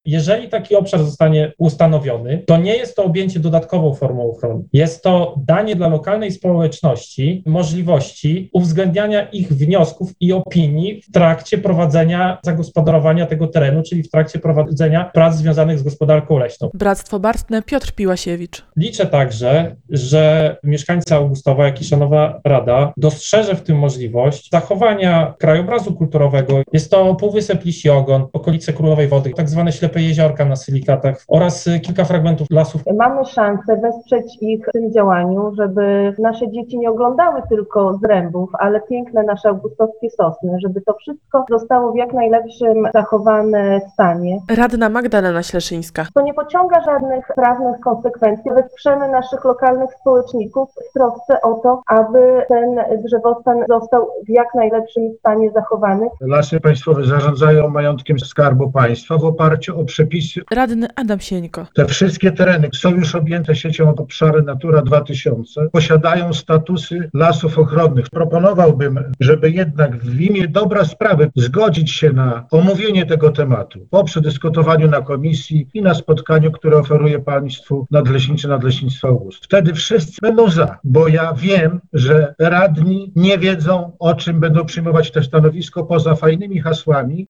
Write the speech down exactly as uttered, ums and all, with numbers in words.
Jeżeli taki obszar zostanie ustanowiony, to nie jest to objęcie dodatkową formą ochrony. Jest to danie dla lokalnej społeczności możliwości uwzględniania ich wniosków i opinii w trakcie prowadzenia zagospodarowania tego terenu, czyli w trakcie prowadzenia prac związanych z gospodarką leśną. Bractwo Bartne, Piotr Piłasiewicz. Liczę także, że mieszkańcy Augustowa, jak i szanowa Rada dostrzeże w tym możliwość zachowania krajobrazu kulturowego. Jest to Półwysep Lisi Ogon, okolice Królowej Wody, tak zwane ślepe jeziorka na Sylikatach oraz kilka fragmentów lasów. Mamy szansę wesprzeć ich w tym działaniu, żeby nasze dzieci nie oglądały tylko zrębów, ale piękne nasze augustowskie sosny, żeby to wszystko zostało w jak najlepszym zachowane stanie. Radna Magdalena Śleszyńska. To nie pociąga żadnych prawnych konsekwencji. Wesprzemy naszych lokalnych społeczników w trosce o to, aby ten drzewostan został w jak najlepszym stanie zachowany. Lasy Państwowe zarządzają majątkiem Skarbu Państwa w oparciu o przepisy. Radny Adam Sieńko. Te wszystkie tereny są już objęte siecią obszary Natura dwa tysiące, posiadają statusy lasów ochronnych. Proponowałbym, żeby jednak w imię dobra sprawy zgodzić się na omówienie tego tematu po przedyskutowaniu na komisji i na spotkaniu, które oferuje Państwu Nadleśniczy Nadleśnictwa August. Wtedy wszyscy będą za, bo ja wiem, że radni nie wiedzą, o czym będą przyjmować te stanowisko poza fajnymi hasłami.